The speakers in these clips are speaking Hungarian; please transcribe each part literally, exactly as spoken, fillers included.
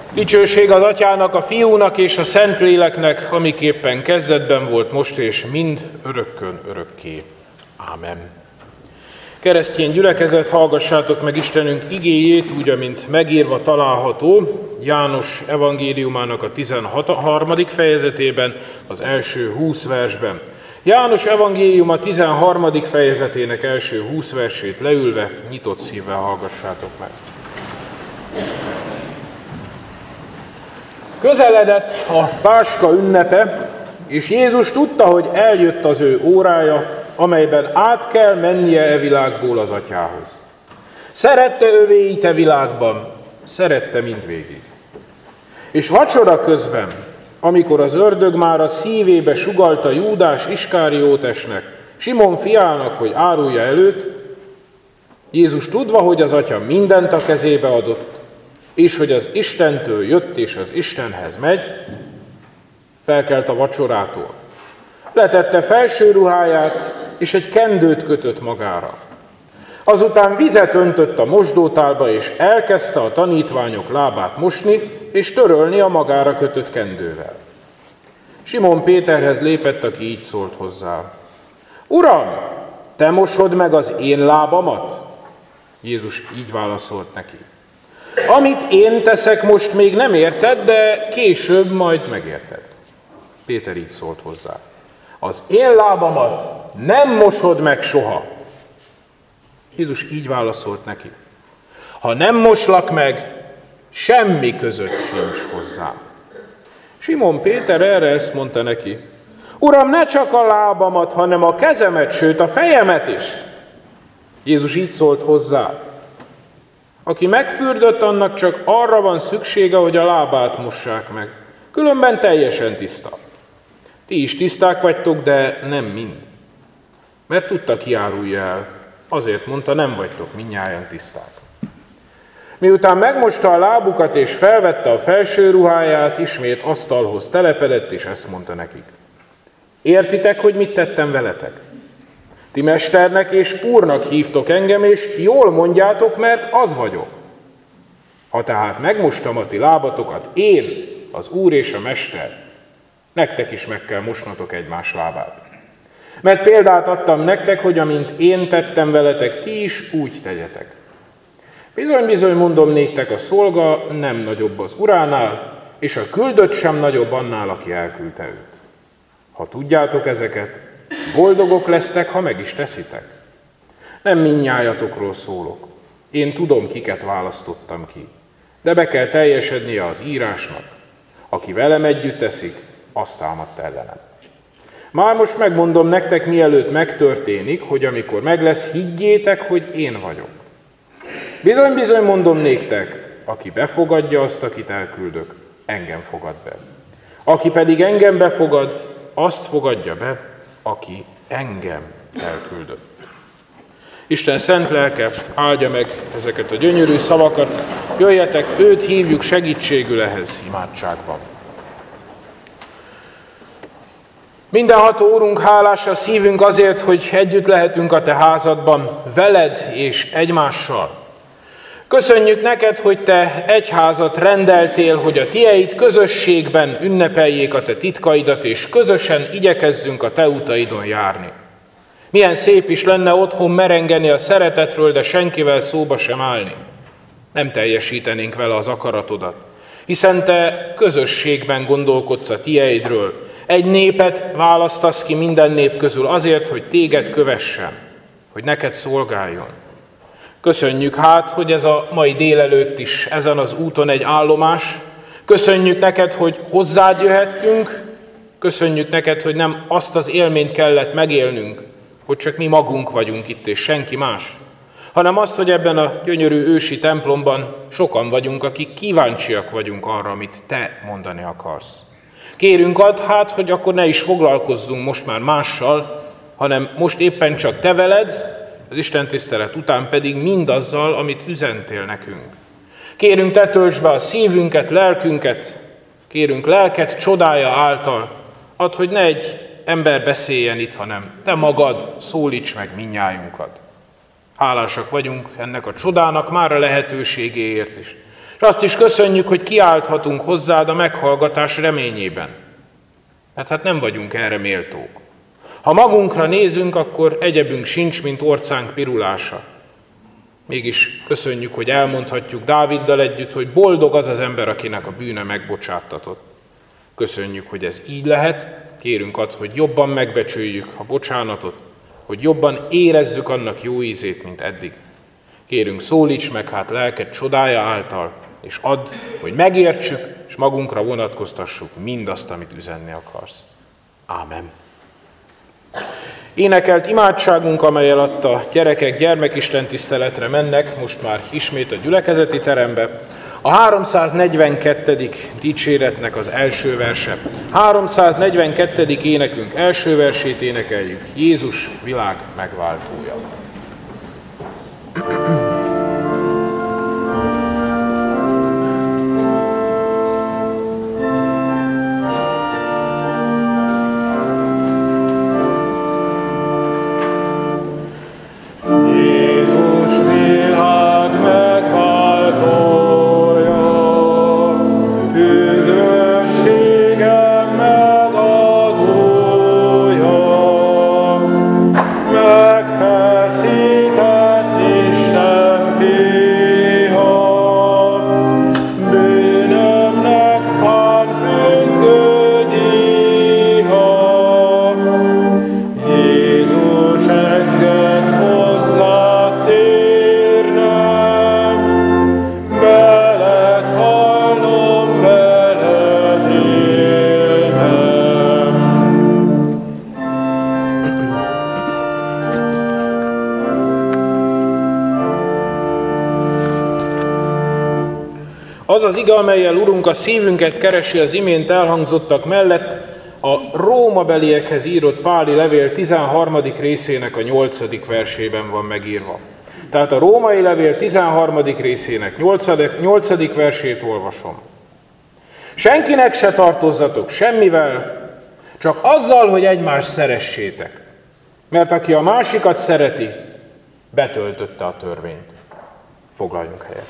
Dicsőség az Atyának, a Fiúnak és a Szentléleknek, amiképpen kezdetben volt, most és mind örökkön örökké. Ámen. Keresztény gyülekezet, hallgassátok meg Istenünk igéjét, úgy, amint megírva található János evangéliumának a tizenharmadik fejezetében, az első húsz versben. János evangéliuma tizenharmadik fejezetének első húsz versét leülve, nyitott szívvel hallgassátok meg. Közeledett a Páska ünnepe, és Jézus tudta, hogy eljött az ő órája, amelyben át kell mennie e világból az Atyához. Szerette övéit e világban, szerette mindvégig. És vacsora közben, amikor az ördög már a szívébe sugallta Júdás Iskáriótesnek, Simon fiának, hogy árulja előtt, Jézus tudva, hogy az Atya mindent a kezébe adott, és hogy az Istentől jött és az Istenhez megy, felkelt a vacsorától. Letette felső ruháját, és egy kendőt kötött magára. Azután vizet öntött a mosdótálba, és elkezdte a tanítványok lábát mosni, és törölni a magára kötött kendővel. Simon Péterhez lépett, aki így szólt hozzá. Uram, te mosod meg az én lábamat? Jézus így válaszolt neki. Amit én teszek, most még nem érted, de később majd megérted. Péter így szólt hozzá. Az én lábamat nem mosod meg soha. Jézus így válaszolt neki. Ha nem moslak meg, semmi között sincs hozzám. Simon Péter erre ezt mondta neki. Uram, ne csak a lábamat, hanem a kezemet, sőt a fejemet is. Jézus így szólt hozzá. Aki megfürdött, annak csak arra van szüksége, hogy a lábát mossák meg. Különben teljesen tiszta. Ti is tiszták vagytok, de nem mind. Mert tudta, ki árulja el. Azért mondta, nem vagytok mindnyájan tiszták. Miután megmosta a lábukat és felvette a felső ruháját, ismét asztalhoz telepedett, és ezt mondta nekik. Értitek, hogy mit tettem veletek? Ti mesternek és úrnak hívtok engem, és jól mondjátok, mert az vagyok. Ha tehát megmostam a ti lábatokat, én, az úr és a mester, nektek is meg kell mosnatok egymás lábát. Mert példát adtam nektek, hogy amint én tettem veletek, ti is úgy tegyetek. Bizony-bizony mondom néktek, a szolga nem nagyobb az uránál, és a küldött sem nagyobb annál, aki elküldte őt. Ha tudjátok ezeket, boldogok lesztek, ha meg is teszitek. Nem mindnyájatokról szólok. Én tudom, kiket választottam ki. De be kell teljesednie az írásnak. Aki velem együtt teszik, azt támadt ellenem. Már most megmondom nektek, mielőtt megtörténik, hogy amikor meg lesz, higgyétek, hogy én vagyok. Bizony-bizony mondom néktek, aki befogadja azt, akit elküldök, engem fogad be. Aki pedig engem befogad, azt fogadja be, aki engem elküldött. Isten szent lelke áldja meg ezeket a gyönyörű szavakat, jöjjetek, őt hívjuk segítségül ehhez imádságban. Mindenható Úrunk, hálás a szívünk azért, hogy együtt lehetünk a te házadban, veled és egymással. Köszönjük neked, hogy te egyházat rendeltél, hogy a tieid közösségben ünnepeljék a te titkaidat, és közösen igyekezzünk a te utaidon járni. Milyen szép is lenne otthon merengeni a szeretetről, de senkivel szóba sem állni. Nem teljesítenénk vele az akaratodat, hiszen te közösségben gondolkodsz a tieidről. Egy népet választasz ki minden nép közül azért, hogy téged kövessen, hogy neked szolgáljon. Köszönjük hát, hogy ez a mai délelőtt is ezen az úton egy állomás. Köszönjük neked, hogy hozzád jöhettünk. Köszönjük neked, hogy nem azt az élményt kellett megélnünk, hogy csak mi magunk vagyunk itt, és senki más, hanem azt, hogy ebben a gyönyörű ősi templomban sokan vagyunk, akik kíváncsiak vagyunk arra, amit te mondani akarsz. Kérünk add hát, hogy akkor ne is foglalkozzunk most már mással, hanem most éppen csak te veled, az Isten tisztelet után pedig mindazzal, amit üzentél nekünk. Kérünk, te töltsd be a szívünket, lelkünket, kérünk lelket csodája által, add, hogy ne egy ember beszéljen itt, hanem te magad szólíts meg mindnyájunkat. Hálásak vagyunk ennek a csodának már a lehetőségéért is. És azt is köszönjük, hogy kiálthatunk hozzád a meghallgatás reményében. Mert hát nem vagyunk erre méltók. Ha magunkra nézünk, akkor egyebünk sincs, mint orcánk pirulása. Mégis köszönjük, hogy elmondhatjuk Dáviddal együtt, hogy boldog az az ember, akinek a bűne megbocsáttatott. Köszönjük, hogy ez így lehet, kérünk azt, hogy jobban megbecsüljük a bocsánatot, hogy jobban érezzük annak jó ízét, mint eddig. Kérünk, szólíts meg hát lelked csodája által, és add, hogy megértsük, és magunkra vonatkoztassuk mindazt, amit üzenni akarsz. Ámen. Énekelt imádságunk, amely alatt a gyerekek gyermekisten tiszteletre mennek, most már ismét a gyülekezeti terembe, a háromszáznegyvenkettedik dicséretnek az első verse. háromszáznegyvenkettedik énekünk első versét énekeljük. Jézus világ megváltója. Az az ige, amellyel Urunk a szívünket keresi az imént elhangzottak mellett, a Rómabeliekhez írott Páli levél tizenharmadik részének a nyolcadik versében van megírva. Tehát a római levél tizenharmadik részének nyolcadik versét olvasom. Senkinek se tartozzatok semmivel, csak azzal, hogy egymást szeressétek. Mert aki a másikat szereti, betöltötte a törvényt. Foglaljunk helyet.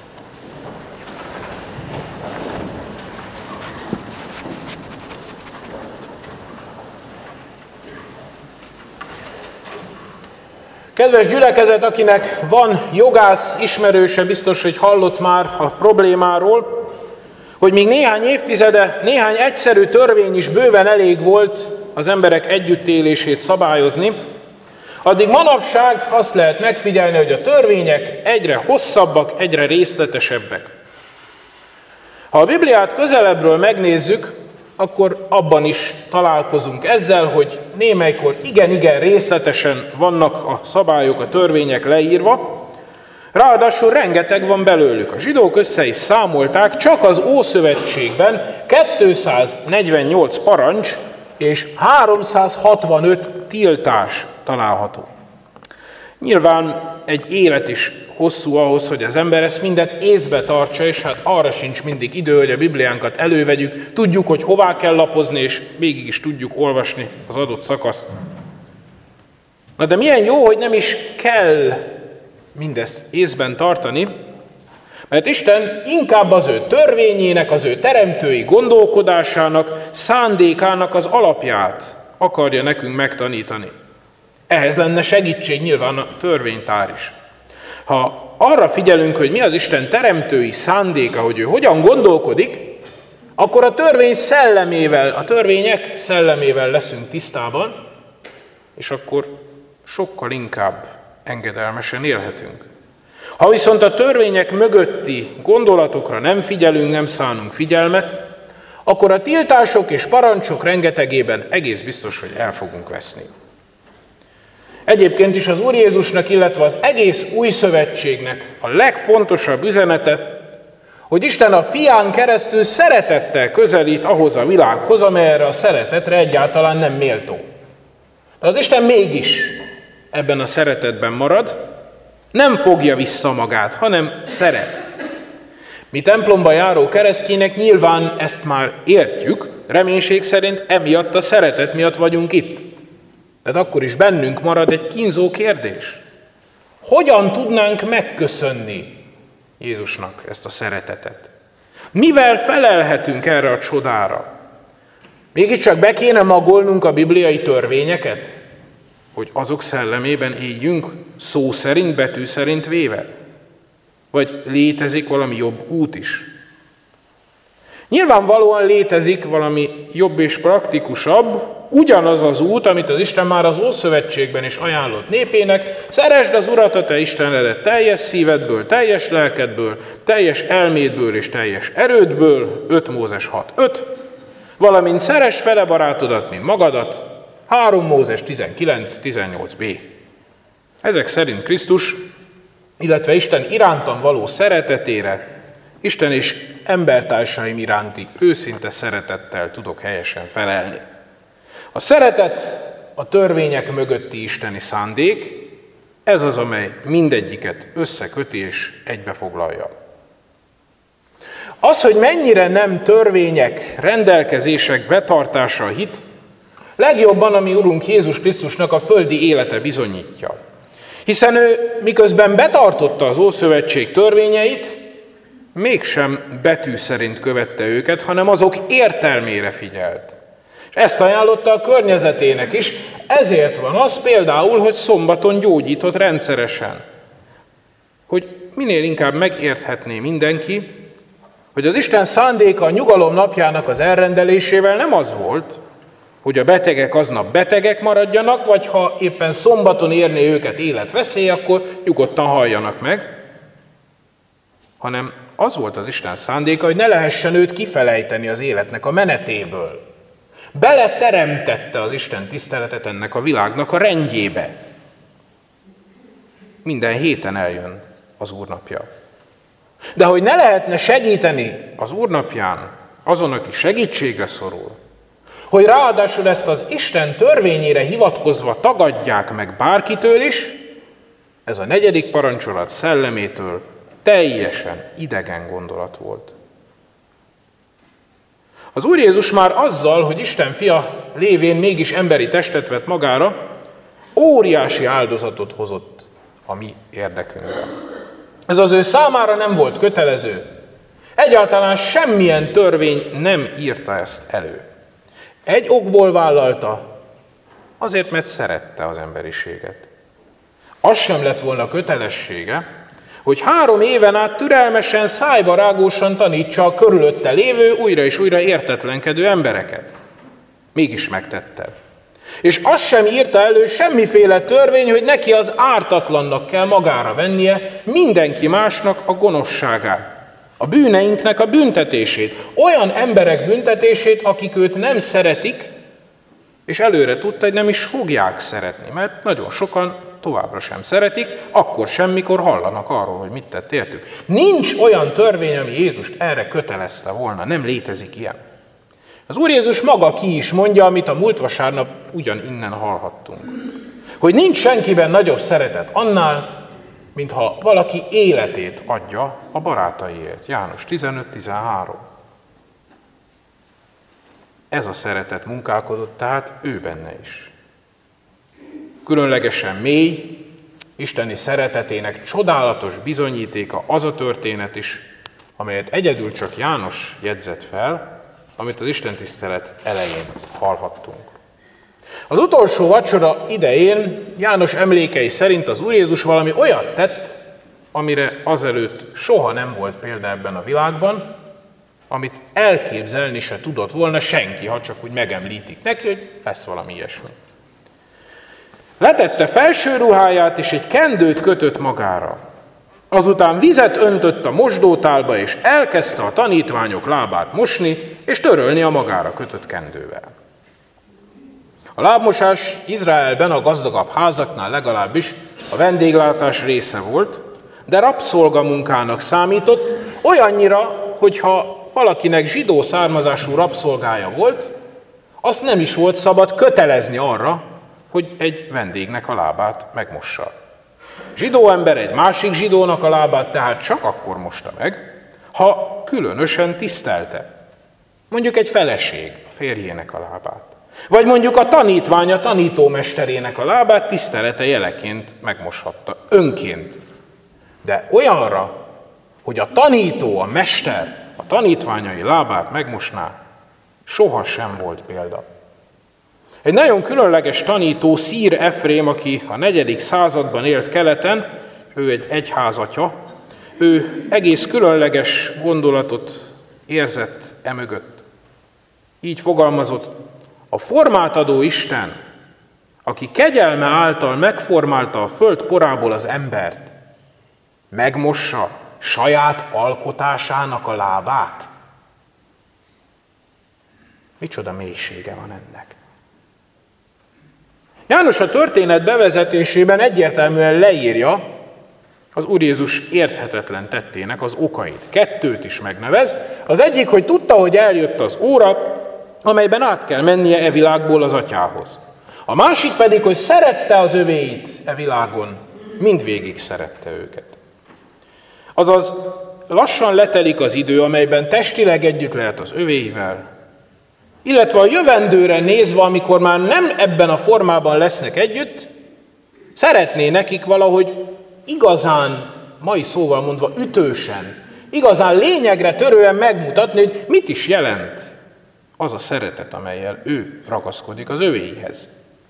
Kedves gyülekezet, akinek van jogász ismerőse, biztos, hogy hallott már a problémáról, hogy még néhány évtizede, néhány egyszerű törvény is bőven elég volt az emberek együttélését szabályozni, addig manapság azt lehet megfigyelni, hogy a törvények egyre hosszabbak, egyre részletesebbek. Ha a Bibliát közelebbről megnézzük, akkor abban is találkozunk ezzel, hogy némelykor igen-igen részletesen vannak a szabályok, a törvények leírva, ráadásul rengeteg van belőlük. A zsidók össze is számolták, csak az Ószövetségben kétszáznegyvennyolc parancs és háromszázhatvanöt tiltás található. Nyilván egy élet is hosszú ahhoz, hogy az ember ezt mindet észbe tartsa, és hát arra sincs mindig idő, hogy a Bibliánkat elővegyük, tudjuk, hogy hová kell lapozni, és végig is tudjuk olvasni az adott szakaszt. Na de milyen jó, hogy nem is kell mindezt észben tartani, mert Isten inkább az ő törvényének, az ő teremtői gondolkodásának, szándékának az alapját akarja nekünk megtanítani. Ehhez lenne segítség nyilván a törvénytár is. Ha arra figyelünk, hogy mi az Isten teremtői szándéka, hogy ő hogyan gondolkodik, akkor a törvény szellemével, a törvények szellemével leszünk tisztában, és akkor sokkal inkább engedelmesen élhetünk. Ha viszont a törvények mögötti gondolatokra nem figyelünk, nem szánunk figyelmet, akkor a tiltások és parancsok rengetegében egész biztos, hogy el fogunk veszni. Egyébként is az Úr Jézusnak, illetve az egész új szövetségnek a legfontosabb üzenete, hogy Isten a fián keresztül szeretettel közelít ahhoz a világhoz, amelyre a szeretetre egyáltalán nem méltó. De az Isten mégis ebben a szeretetben marad, nem fogja vissza magát, hanem szeret. Mi templomba járó keresztjének nyilván ezt már értjük, reménység szerint emiatt a szeretet miatt vagyunk itt. De akkor is bennünk marad egy kínzó kérdés. Hogyan tudnánk megköszönni Jézusnak ezt a szeretetet? Mivel felelhetünk erre a csodára? Mégiscsak be kéne magolnunk a bibliai törvényeket, hogy azok szellemében éljünk, szó szerint, betű szerint véve? Vagy létezik valami jobb út is? Nyilvánvalóan létezik valami jobb és praktikusabb, ugyanaz az út, amit az Isten már az Ószövetségben is ajánlott népének: szeresd az Urat, a te Istenedet teljes szívedből, teljes lelkedből, teljes elmédből és teljes erődből, öt Mózes hat öt, valamint szeresd fele barátodat, mint magadat, három Mózes tizenkilenc tizennyolc b. Ezek szerint Krisztus, illetve Isten irántam való szeretetére, Isten és embertársaim iránti őszinte szeretettel tudok helyesen felelni. A szeretet a törvények mögötti isteni szándék, ez az, amely mindegyiket összeköti és egybefoglalja. Az, hogy mennyire nem törvények, rendelkezések betartása a hit, legjobban a mi Urunk Jézus Krisztusnak a földi élete bizonyítja. Hiszen ő miközben betartotta az Ószövetség törvényeit, mégsem betű szerint követte őket, hanem azok értelmére figyelt. És ezt ajánlotta a környezetének is, ezért van az például, hogy szombaton gyógyított rendszeresen. Hogy minél inkább megérthetné mindenki, hogy az Isten szándéka a nyugalom napjának az elrendelésével nem az volt, hogy a betegek aznap betegek maradjanak, vagy ha éppen szombaton érné őket életveszély, akkor nyugodtan halljanak meg, hanem az volt az Isten szándéka, hogy ne lehessen őt kifelejteni az életnek a menetéből. Beleteremtette az Isten tiszteletet ennek a világnak a rendjébe. Minden héten eljön az Úrnapja. De hogy ne lehetne segíteni az Úrnapján azon, aki segítségre szorul, hogy ráadásul ezt az Isten törvényére hivatkozva tagadják meg bárkitől is, ez a negyedik parancsolat szellemétől teljesen idegen gondolat volt. Az Úr Jézus már azzal, hogy Isten fia lévén mégis emberi testet vett magára, óriási áldozatot hozott a mi érdekünkre. Ez az ő számára nem volt kötelező. Egyáltalán semmilyen törvény nem írta ezt elő. Egy okból vállalta, azért, mert szerette az emberiséget. Az sem lett volna kötelessége, hogy három éven át türelmesen, szájba rágósan tanítsa a körülötte lévő, újra és újra értetlenkedő embereket. Mégis megtette. És azt sem írta elő semmiféle törvény, hogy neki az ártatlannak kell magára vennie mindenki másnak a gonoszságát, a bűneinknek a büntetését, olyan emberek büntetését, akik őt nem szeretik, és előre tudta, hogy nem is fogják szeretni, mert nagyon sokan továbbra sem szeretik, akkor sem, mikor hallanak arról, hogy mit tett értük. Nincs olyan törvény, ami Jézust erre kötelezte volna, nem létezik ilyen. Az Úr Jézus maga ki is mondja, amit a múlt vasárnap ugyan innen hallhattunk. Hogy nincs senkiben nagyobb szeretet annál, mintha valaki életét adja a barátaiért. János tizenöt tizenhárom. Ez a szeretet munkálkodott tehát ő benne is. Különlegesen mély, isteni szeretetének csodálatos bizonyítéka az a történet is, amelyet egyedül csak János jegyzett fel, amit az istentisztelet elején hallhattunk. Az utolsó vacsora idején János emlékei szerint az Úr Jézus valami olyat tett, amire azelőtt soha nem volt példa ebben a világban, amit elképzelni se tudott volna senki, ha csak úgy megemlítik neki, hogy lesz valami ilyesmi. Letette felső ruháját, és egy kendőt kötött magára. Azután vizet öntött a mosdótálba, és elkezdte a tanítványok lábát mosni, és törölni a magára kötött kendővel. A lábmosás Izraelben a gazdagabb házaknál legalábbis a vendéglátás része volt, de rabszolgamunkának számított, olyannyira, hogyha valakinek zsidó származású rabszolgája volt, azt nem is volt szabad kötelezni arra, hogy egy vendégnek a lábát megmossa. Zsidó ember egy másik zsidónak a lábát tehát csak akkor mosta meg, ha különösen tisztelte. Mondjuk egy feleség a férjének a lábát. Vagy mondjuk a tanítvány a tanítómesterének a lábát tisztelete jeleként megmoshatta, önként. De olyanra, hogy a tanító, a mester, a tanítványai lábát megmosná, sohasem volt példa. Egy nagyon különleges tanító, Szír Efrém, aki a negyedik században élt keleten, ő egy egyházatya, ő egész különleges gondolatot érzett emögött. Így fogalmazott: a formát adó Isten, aki kegyelme által megformálta a föld porából az embert, megmossa saját alkotásának a lábát. Micsoda mélysége van ennek. János a történet bevezetésében egyértelműen leírja az Úr Jézus érthetetlen tettének az okait. Kettőt is megnevez. Az egyik, hogy tudta, hogy eljött az óra, amelyben át kell mennie e világból az atyához. A másik pedig, hogy szerette az övéit e világon, mindvégig szerette őket. Azaz lassan letelik az idő, amelyben testileg együtt lehet az övéivel, illetve a jövendőre nézve, amikor már nem ebben a formában lesznek együtt, szeretné nekik valahogy igazán, mai szóval mondva ütősen, igazán lényegre törően megmutatni, hogy mit is jelent az a szeretet, amellyel ő ragaszkodik az övéihez.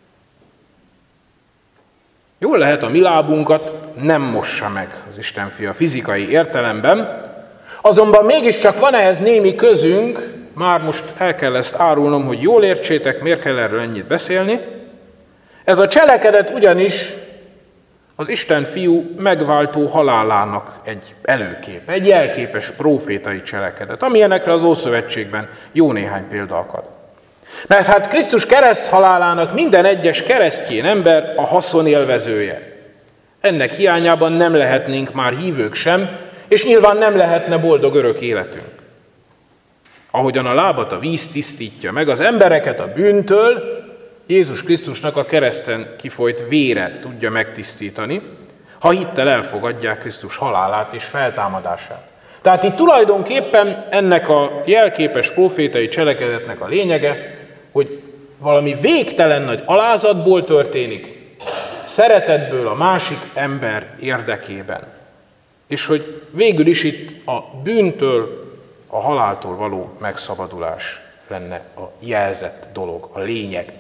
Jól lehet, a mi lábunkat nem mossa meg az Isten fia fizikai értelemben, azonban mégiscsak van ehhez némi közünk, már most el kell ezt árulnom, hogy jól értsétek, miért kell erről ennyit beszélni. Ez a cselekedet ugyanis az Isten fiú megváltó halálának egy előkép, egy jelképes prófétai cselekedet, amilyenekre az Ószövetségben jó néhány példa akad. Mert hát Krisztus kereszthalálának minden egyes keresztjén ember a haszonélvezője. Ennek hiányában nem lehetnénk már hívők sem, és nyilván nem lehetne boldog örök életünk. Ahogyan a lábat a víz tisztítja meg az embereket a bűntől, Jézus Krisztusnak a kereszten kifolyt vére tudja megtisztítani, ha hittel elfogadják Krisztus halálát és feltámadását. Tehát itt tulajdonképpen ennek a jelképes prófétai cselekedetnek a lényege, hogy valami végtelen nagy alázatból történik, szeretetből a másik ember érdekében. És hogy végül is itt a bűntől, a haláltól való megszabadulás lenne a jelzett dolog, a lényeg.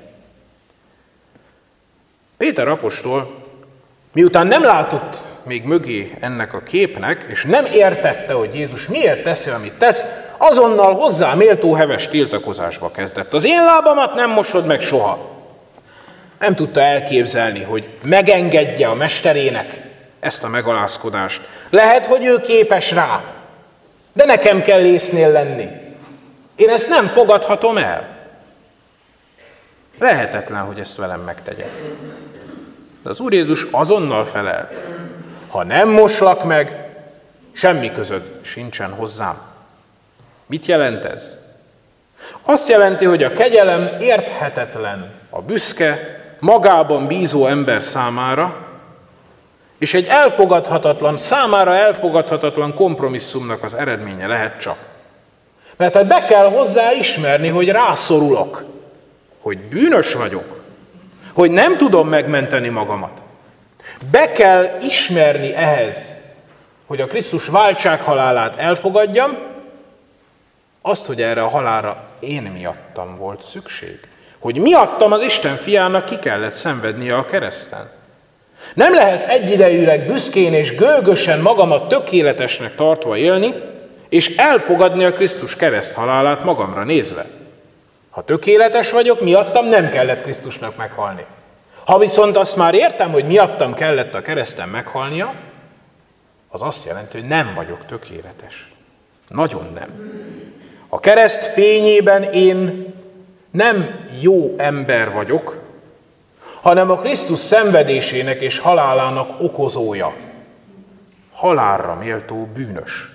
Péter apostol, miután nem látott még mögé ennek a képnek, és nem értette, hogy Jézus miért teszi, amit tesz, azonnal hozzá méltó heves tiltakozásba kezdett. Az én lábamat nem mosod meg soha. Nem tudta elképzelni, hogy megengedje a mesterének ezt a megalázkodást. Lehet, hogy ő képes rá, de nekem kell észnél lenni. Én ezt nem fogadhatom el. Lehetetlen, hogy ezt velem megtegye. De az Úr Jézus azonnal felelt: ha nem moslak meg, semmi közöd sincsen hozzám. Mit jelent ez? Azt jelenti, hogy a kegyelem érthetetlen a büszke, magában bízó ember számára, és egy elfogadhatatlan, számára elfogadhatatlan kompromisszumnak az eredménye lehet csak. Mert hát be kell hozzá ismerni, hogy rászorulok, hogy bűnös vagyok, hogy nem tudom megmenteni magamat. Be kell ismerni ehhez, hogy a Krisztus váltsághalálát elfogadjam, azt, hogy erre a halálra én miattam volt szükség. Hogy miattam az Isten fiának ki kellett szenvednie a kereszten. Nem lehet egyidejűleg büszkén és gőgösen magamat tökéletesnek tartva élni, és elfogadni a Krisztus kereszthalálát magamra nézve. Ha tökéletes vagyok, miattam nem kellett Krisztusnak meghalni. Ha viszont azt már értem, hogy miattam kellett a kereszten meghalnia, az azt jelenti, hogy nem vagyok tökéletes. Nagyon nem. A kereszt fényében én nem jó ember vagyok, hanem a Krisztus szenvedésének és halálának okozója. Halálra méltó bűnös.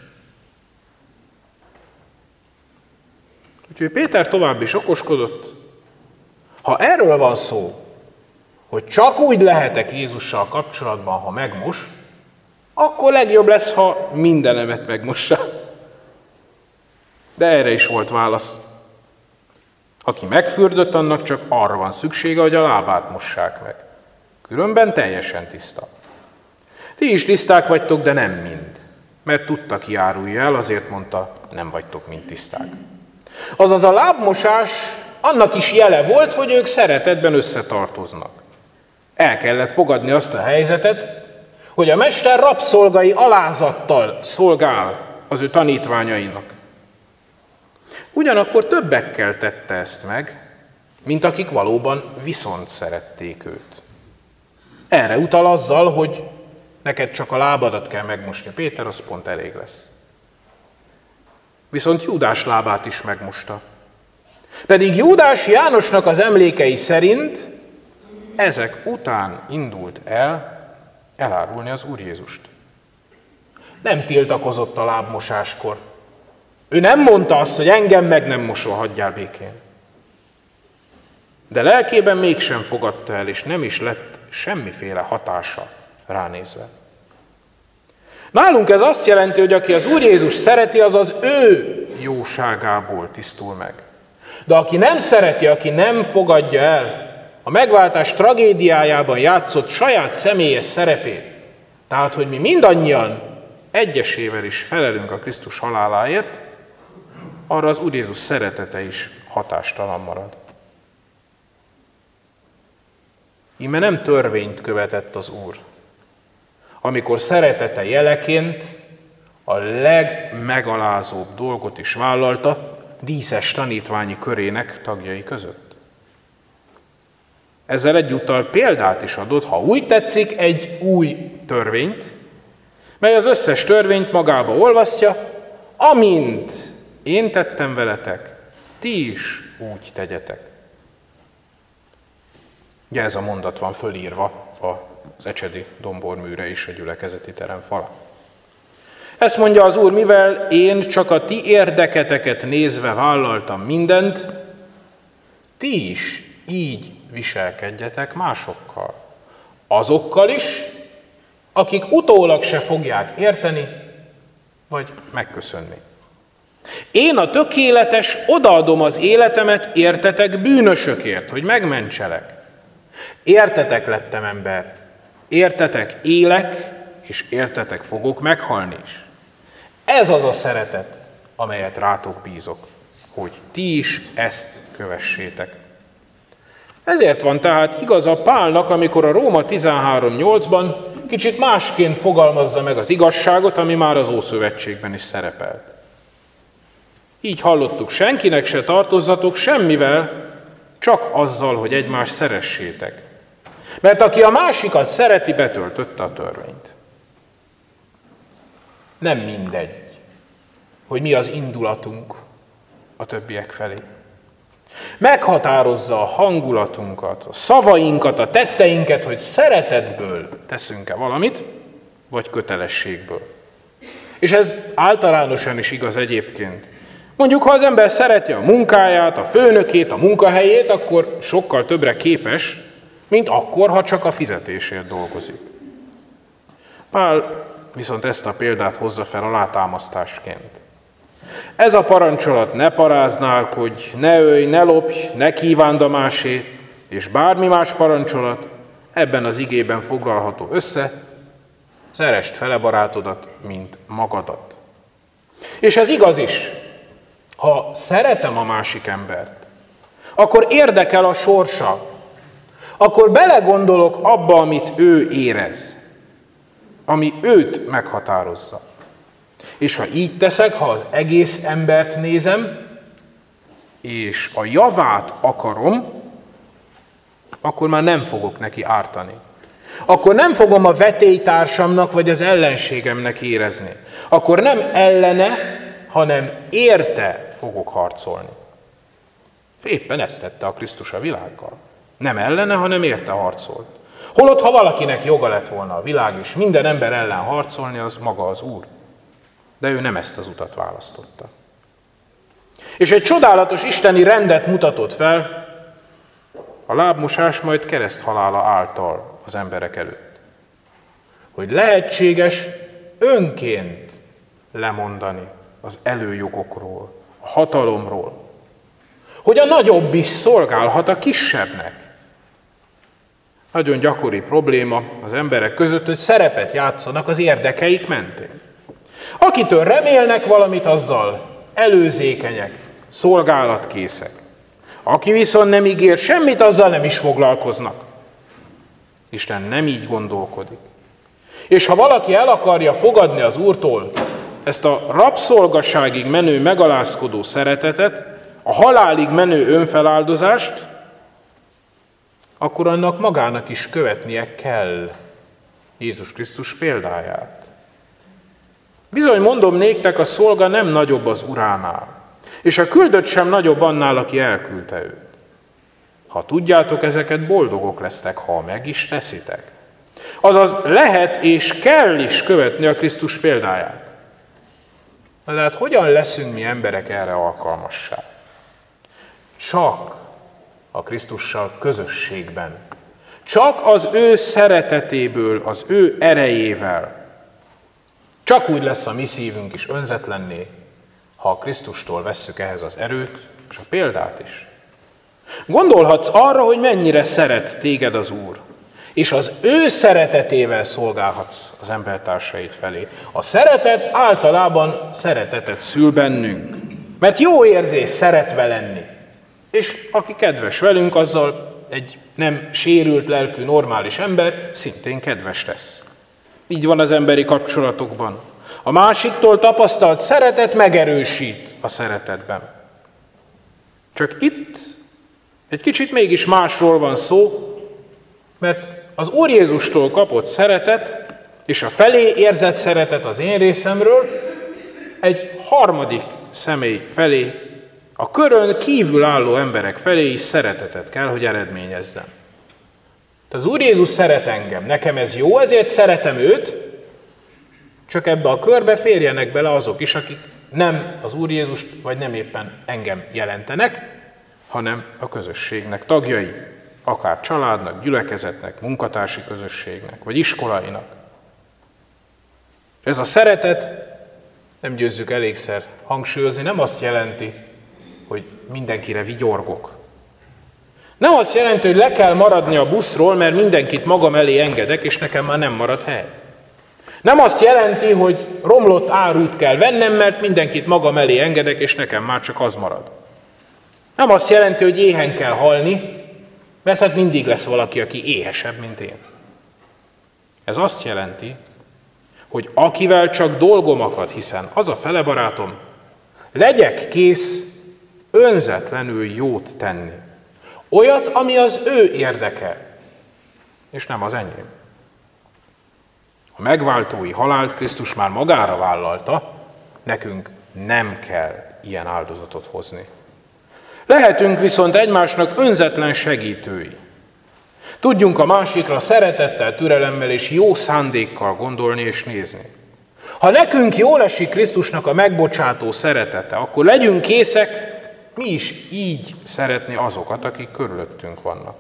Úgyhogy Péter tovább is okoskodott. Ha erről van szó, hogy csak úgy lehetek Jézussal kapcsolatban, ha megmos, akkor legjobb lesz, ha mindenemet megmossa. De erre is volt válasz. Aki megfürdött, annak csak arra van szüksége, hogy a lábát mossák meg. Különben teljesen tiszta. Ti is tiszták vagytok, de nem mind. mert tudta, ki árulja el, azért mondta, nem vagytok mint tiszták. Azaz a lábmosás annak is jele volt, hogy ők szeretetben összetartoznak. El kellett fogadni azt a helyzetet, hogy a mester rabszolgai alázattal szolgál az ő tanítványainak. Ugyanakkor többekkel tette ezt meg, mint akik valóban viszont szerették őt. Erre utal azzal, hogy neked csak a lábadat kell megmosni, Péter, az pont elég lesz. Viszont Júdás lábát is megmosta. Pedig Júdás Jánosnak az emlékei szerint ezek után indult el elárulni az Úr Jézust. Nem tiltakozott a lábmosáskor. Ő nem mondta azt, hogy engem meg nem mosol, hagyjál békén. De lelkében mégsem fogadta el, és nem is lett semmiféle hatása ránézve. Nálunk ez azt jelenti, hogy aki az Úr Jézus szereti, az az ő jóságából tisztul meg. De aki nem szereti, aki nem fogadja el a megváltás tragédiájában játszott saját személyes szerepét, tehát, hogy mi mindannyian egyesével is felelünk a Krisztus haláláért, arra az Úr Jézus szeretete is hatástalan marad. Íme nem törvényt követett az Úr, amikor szeretete jeleként a legmegalázóbb dolgot is vállalta díszes tanítványi körének tagjai között. Ezzel egyúttal példát is adott, ha úgy tetszik, egy új törvényt, mely az összes törvényt magába olvasztja, amint én tettem veletek, ti is úgy tegyetek. Ugye ez a mondat van fölírva az ecsedi domborműre és a gyülekezeti terem falán. Ezt mondja az Úr, mivel én csak a ti érdeketeket nézve vállaltam mindent, ti is így viselkedjetek másokkal. Azokkal is, akik utólag se fogják érteni, vagy megköszönni. Én a tökéletes odaadom az életemet értetek bűnösökért, hogy megmentselek. Értetek lettem ember, értetek élek, és értetek fogok meghalni is. Ez az a szeretet, amelyet rátok bízok, hogy ti is ezt kövessétek. Ezért van tehát igaza Pálnak, amikor a Róma tizenhárom nyolcban kicsit másként fogalmazza meg az igazságot, ami már az Ószövetségben is szerepelt. Így hallottuk, senkinek se tartozzatok semmivel, csak azzal, hogy egymást szeressétek. Mert aki a másikat szereti, betöltötte a törvényt. Nem mindegy, hogy mi az indulatunk a többiek felé. Meghatározza a hangulatunkat, a szavainkat, a tetteinket, hogy szeretetből teszünk-e valamit, vagy kötelességből. És ez általánosan is igaz egyébként. Mondjuk, ha az ember szereti a munkáját, a főnökét, a munkahelyét, akkor sokkal többre képes, mint akkor, ha csak a fizetésért dolgozik. Pál viszont ezt a példát hozza fel alátámasztásként. Ez a parancsolat: ne paráználkodj, ne ölj, ne lopj, ne kívánd a másét, és bármi más parancsolat ebben az igében foglalható össze, szeresd fele barátodat, mint magadat. És ez igaz is. Ha szeretem a másik embert, akkor érdekel a sorsa, akkor belegondolok abba, amit ő érez, ami őt meghatározza. És ha így teszek, ha az egész embert nézem, és a javát akarom, akkor már nem fogok neki ártani. Akkor nem fogom a vetélytársamnak vagy az ellenségemnek érezni. Akkor nem ellene, hanem érte fogok harcolni. Éppen ezt tette a Krisztus a világgal. Nem ellene, hanem érte harcolt. Holott, ha valakinek joga lett volna a világ, és minden ember ellen harcolni, az maga az Úr. De ő nem ezt az utat választotta. És egy csodálatos isteni rendet mutatott fel, a lábmosás majd kereszthalála által az emberek előtt. Hogy lehetséges önként lemondani az előjogokról, a hatalomról. Hogy a nagyobb is szolgálhat a kisebbnek. Nagyon gyakori probléma az emberek között, hogy szerepet játszanak az érdekeik mentén. Akitől remélnek valamit, azzal előzékenyek, szolgálatkészek. Aki viszont nem ígér semmit, azzal nem is foglalkoznak. Isten nem így gondolkodik. És ha valaki el akarja fogadni az Úrtól ezt a rabszolgaságig menő megalázkodó szeretetet, a halálig menő önfeláldozást, akkor annak magának is követnie kell Jézus Krisztus példáját. Bizony mondom néktek, a szolga nem nagyobb az uránál, és a küldött sem nagyobb annál, aki elküldte őt. Ha tudjátok ezeket, boldogok lesztek, ha meg is teszitek. Azaz lehet és kell is követni a Krisztus példáját. Na de hát hogyan leszünk mi emberek erre alkalmassá? Csak a Krisztussal közösségben. Csak az ő szeretetéből, az ő erejével. Csak úgy lesz a mi szívünk is önzetlenné, ha a Krisztustól vesszük ehhez az erőt és a példát is. Gondolhatsz arra, hogy mennyire szeret téged az Úr, és az ő szeretetével szolgálhatsz az embertársaid felé. A szeretet általában szeretetet szül bennünk, mert jó érzés szeretve lenni. És aki kedves velünk, azzal egy nem sérült lelkű, normális ember szintén kedves lesz. Így van az emberi kapcsolatokban. A másiktól tapasztalt szeretet megerősít a szeretetben. Csak itt egy kicsit mégis másról van szó, mert az Úr Jézustól kapott szeretet, és a felé érzett szeretet az én részemről egy harmadik személy felé, a körön kívül álló emberek felé is szeretetet kell, hogy eredményezzem. Az Úr Jézus szeret engem, nekem ez jó, ezért szeretem őt, csak ebbe a körbe férjenek bele azok is, akik nem az Úr Jézust, vagy nem éppen engem jelentenek, hanem a közösségnek tagjai, akár családnak, gyülekezetnek, munkatársi közösségnek, vagy iskolainak. Ez a szeretet, nem győzzük elégszer hangsúlyozni, nem azt jelenti, hogy mindenkire vigyorgok. Nem azt jelenti, hogy le kell maradni a buszról, mert mindenkit magam elé engedek, és nekem már nem marad hely. Nem azt jelenti, hogy romlott árut kell vennem, mert mindenkit magam elé engedek, és nekem már csak az marad. Nem azt jelenti, hogy éhen kell halni, mert hát mindig lesz valaki, aki éhesebb, mint én. Ez azt jelenti, hogy akivel csak dolgom akad, hiszen az a fele barátom, legyek kész önzetlenül jót tenni. Olyat, ami az ő érdeke, és nem az enyém. A megváltói halált Krisztus már magára vállalta, nekünk nem kell ilyen áldozatot hozni. Lehetünk viszont egymásnak önzetlen segítői. Tudjunk a másikra szeretettel, türelemmel és jó szándékkal gondolni és nézni. Ha nekünk jól esik Krisztusnak a megbocsátó szeretete, akkor legyünk készek mi is így szeretni azokat, akik körülöttünk vannak.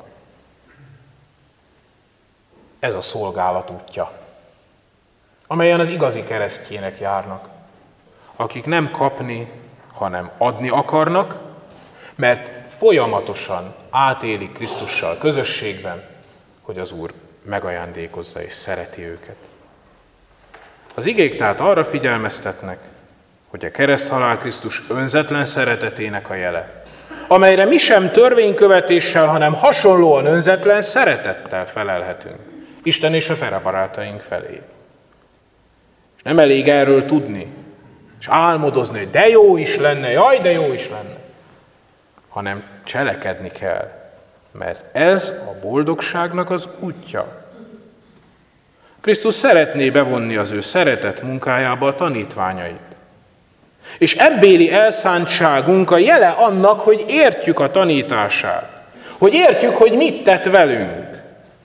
Ez a szolgálat útja, amelyen az igazi keresztjének járnak, akik nem kapni, hanem adni akarnak, mert folyamatosan átélik Krisztussal közösségben, hogy az Úr megajándékozza és szereti őket. Az igék tehát arra figyelmeztetnek, hogy a kereszthalál Krisztus önzetlen szeretetének a jele, amelyre mi sem törvénykövetéssel, hanem hasonlóan önzetlen szeretettel felelhetünk Isten és a fele barátaink felé. És nem elég erről tudni, és álmodozni, hogy de jó is lenne, jaj, de jó is lenne, hanem cselekedni kell, mert ez a boldogságnak az útja. Krisztus szeretné bevonni az ő szeretet munkájába a tanítványait. És ebbéli elszántságunk a jele annak, hogy értjük a tanítását, hogy értjük, hogy mit tett velünk.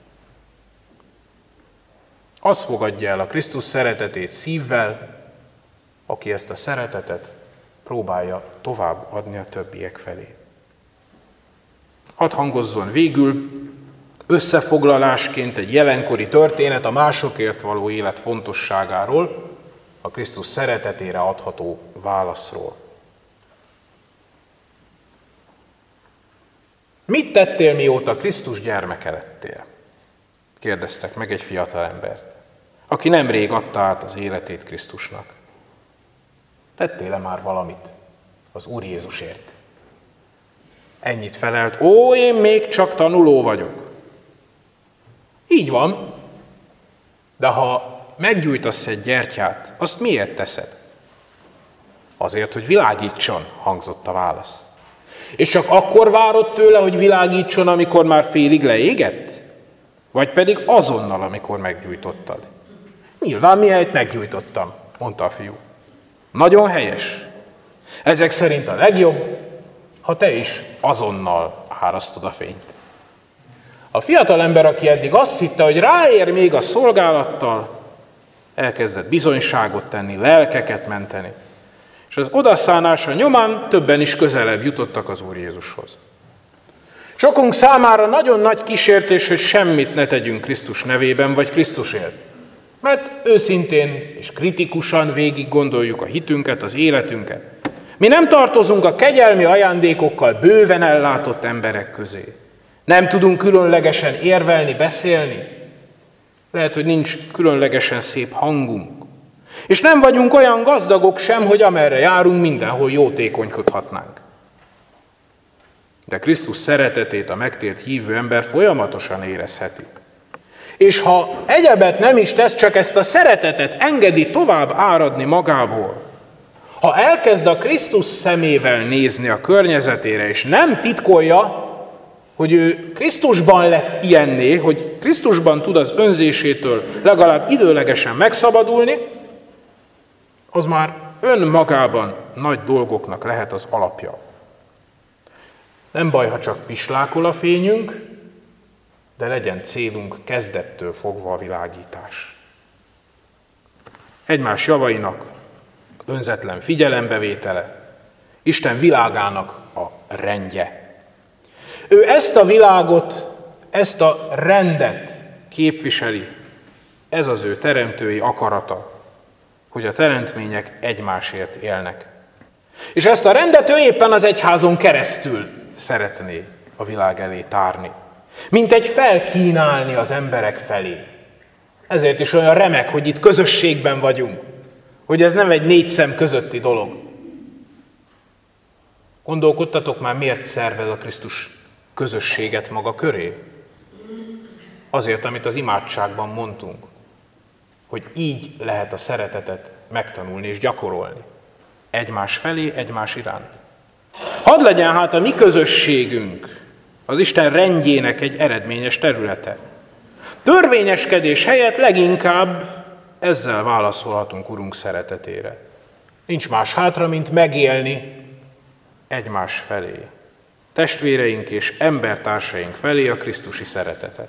Az fogadja el a Krisztus szeretetét szívvel, aki ezt a szeretetet próbálja tovább adni a többiek felé. Hadd hangozzon végül összefoglalásként egy jelenkori történet a másokért való élet fontosságáról, a Krisztus szeretetére adható válaszról. Mit tettél, mióta Krisztus gyermeke lettél? Kérdeztek meg egy fiatal embert, aki nemrég adta át az életét Krisztusnak. tettél-e már valamit az Úr Jézusért? Ennyit felelt, ó, én még csak tanuló vagyok. Így van, de ha meggyújtasz egy gyertyát, azt miért teszed? Azért, hogy világítson, hangzott a válasz. És csak akkor várod tőle, hogy világítson, amikor már félig leégett? Vagy pedig azonnal, amikor meggyújtottad? Nyilván mihelyt meggyújtottam, mondta a fiú. Nagyon helyes. Ezek szerint a legjobb, ha te is azonnal árasztod a fényt. A fiatalember, aki eddig azt hitte, hogy ráér még a szolgálattal, elkezdett bizonyságot tenni, lelkeket menteni. És az odaszánása nyomán többen is közelebb jutottak az Úr Jézushoz. Sokunk számára nagyon nagy kísértés, hogy semmit ne tegyünk Krisztus nevében, vagy Krisztusért. Mert őszintén és kritikusan végig gondoljuk a hitünket, az életünket. Mi nem tartozunk a kegyelmi ajándékokkal bőven ellátott emberek közé. Nem tudunk különlegesen érvelni, beszélni. Lehet, hogy nincs különlegesen szép hangunk. És nem vagyunk olyan gazdagok sem, hogy amerre járunk, mindenhol jótékonykodhatnánk. De Krisztus szeretetét a megtért hívő ember folyamatosan érezheti. És ha egyebet nem is tesz, csak ezt a szeretetet engedi tovább áradni magából, ha elkezd a Krisztus szemével nézni a környezetére, és nem titkolja, hogy ő Krisztusban lett ilyenné, hogy Krisztusban tud az önzésétől legalább időlegesen megszabadulni, az már önmagában nagy dolgoknak lehet az alapja. Nem baj, ha csak pislákol a fényünk, de legyen célunk kezdettől fogva a világítás. Egymás javainak önzetlen figyelembevétele, Isten világának a rendje. Ő ezt a világot, ezt a rendet képviseli, ez az ő teremtői akarata, hogy a teremtmények egymásért élnek. És ezt a rendet ő éppen az egyházon keresztül szeretné a világ elé tárni, mint egy felkínálni az emberek felé. Ezért is olyan remek, hogy itt közösségben vagyunk, hogy ez nem egy négy szem közötti dolog. Gondolkodtatok már, miért szervez a Krisztus közösséget maga köré? Azért, amit az imádságban mondtunk, hogy így lehet a szeretetet megtanulni és gyakorolni. Egymás felé, egymás iránt. Hadd legyen hát a mi közösségünk az Isten rendjének egy eredményes területe. Törvényeskedés helyett leginkább ezzel válaszolhatunk Urunk szeretetére. Nincs más hátra, mint megélni egymás felé, testvéreink és embertársaink felé a krisztusi szeretetet.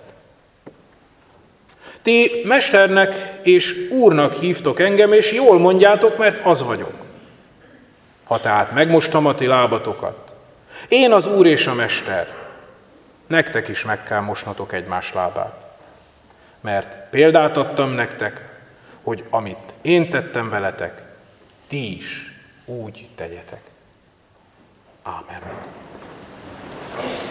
Ti mesternek és úrnak hívtok engem, és jól mondjátok, mert az vagyok. Ha tehát megmostam a ti lábatokat, én az Úr és a Mester, nektek is meg kell mosnatok egymás lábát. Mert példát adtam nektek, hogy amit én tettem veletek, ti is úgy tegyetek. Ámen.